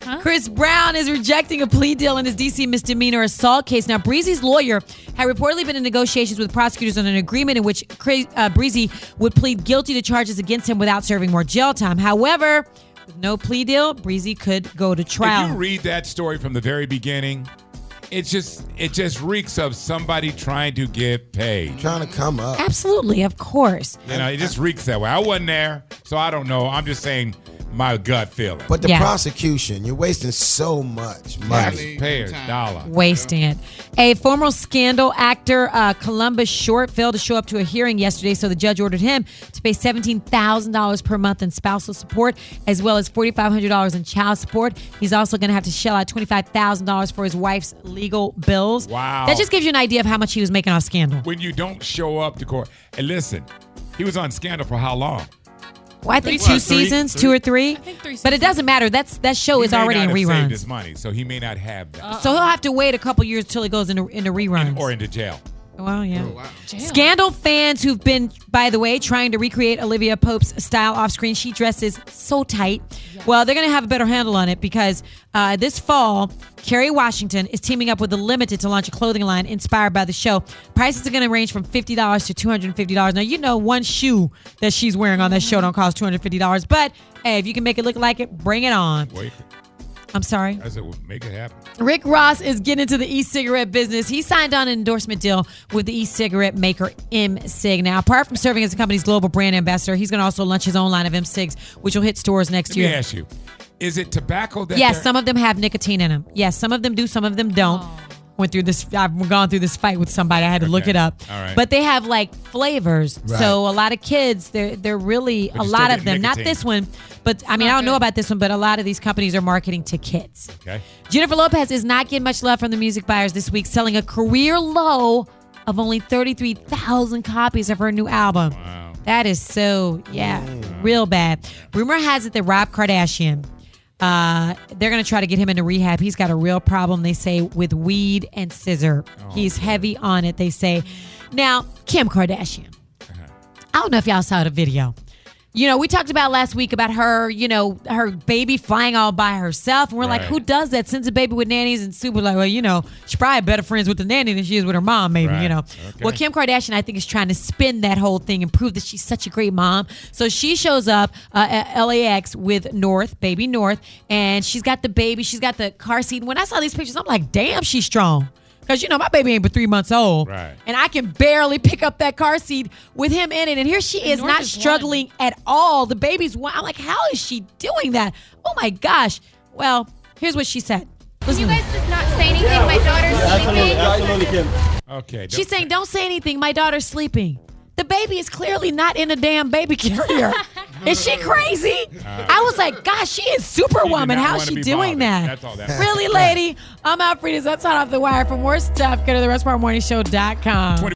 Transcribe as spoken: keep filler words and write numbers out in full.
Huh? Chris Brown is rejecting a plea deal in his D C misdemeanor assault case. Now, Breezy's lawyer had reportedly been in negotiations with prosecutors on an agreement in which uh, Breezy would plead guilty to charges against him without serving more jail time. However, with no plea deal, Breezy could go to trial. If you read that story from the very beginning, it's just it just reeks of somebody trying to get paid. Trying to come up. Absolutely, of course. You know, it just reeks that way. I wasn't there, so I don't know. I'm just saying my gut feeling. But the Yeah. prosecution, you're wasting so much money. Taxpayers' dollar. Wasting it. A former Scandal actor, uh, Columbus Short, failed to show up to a hearing yesterday, so the judge ordered him to pay seventeen thousand dollars per month in spousal support, as well as four thousand five hundred dollars in child support. He's also going to have to shell out twenty-five thousand dollars for his wife's legal bills. Wow. That just gives you an idea of how much he was making off Scandal. When you don't show up to court. And listen, he was on Scandal for how long? Well, I think Three- two three- seasons, three- two or three. I think three But it seasons. doesn't matter. That's That show He is may already not in have saved reruns. his money, so he may not have that. So he'll have to wait a couple years till he goes into, into reruns. Or into jail. Well, yeah. Jail. Scandal fans who've been, by the way, trying to recreate Olivia Pope's style off screen. She dresses so tight. Well, they're going to have a better handle on it because uh, this fall, Kerry Washington is teaming up with The Limited to launch a clothing line inspired by the show. Prices are going to range from fifty dollars to two hundred fifty dollars. Now, you know, one shoe that she's wearing on that show don't cost two hundred fifty dollars. But, hey, if you can make it look like it, bring it on. Wait. I'm sorry. I said, well, make it happen. Rick Ross is getting into the e-cigarette business. He signed on an endorsement deal with the e-cigarette maker M-Sig. Now, apart from serving as the company's global brand ambassador, he's going to also launch his own line of M-Cigs, which will hit stores next Let year. me ask you, is it tobacco that Yes, they're- some of them have nicotine in them. Yes, some of them do, some of them don't. Went through this. I've gone through this fight with somebody. I had to look Okay. it up. All right. But they have like flavors. Right. So a lot of kids, they're they're really But a you lot still of get them. Not nicotine. this one, but I mean I don't know about this one. But a lot of these companies are marketing to kids. Okay. Jennifer Lopez is not getting much love from the music buyers this week, selling a career low of only thirty-three thousand copies of her new album. Wow. That is so, yeah, real bad. Rumor has it that Rob Kardashian, uh, they're going to try to get him into rehab. He's got a real problem, they say, with weed and scissor. He's heavy on it, they say. Now, Kim Kardashian. I don't know if y'all saw the video. You know, we talked about last week about her, you know, her baby flying all by herself. And we're like, Right. who does that? Sends a baby with nannies and super like, well, you know, she's probably better friends with the nanny than she is with her mom, maybe, Right. you know. Okay. Well, Kim Kardashian, I think, is trying to spin that whole thing and prove that she's such a great mom. So she shows up uh, at L A X with North, baby North, and she's got the baby. She's got the car seat. And when I saw these pictures, I'm like, damn, she's strong. Because, you know, my baby ain't but three months old. Right. And I can barely pick up that car seat with him in it. And here she is, North not is struggling at all. The baby's one. I'm like, how is she doing that? Oh, my gosh. Well, here's what she said. Listen You to guys this. just not say anything. My daughter's sleeping. Absolutely, Kim. Okay. She's saying, don't say anything. My daughter's sleeping. The baby is clearly not in a damn baby carrier. Is she crazy? I was like, gosh, she is superwoman. not How's wanna she be doing bothered. that? That's all that matters. Really, lady? I'm Alfreda's. That's Hot Off the Wire. For more stuff, go to the rest of our morning show dot com.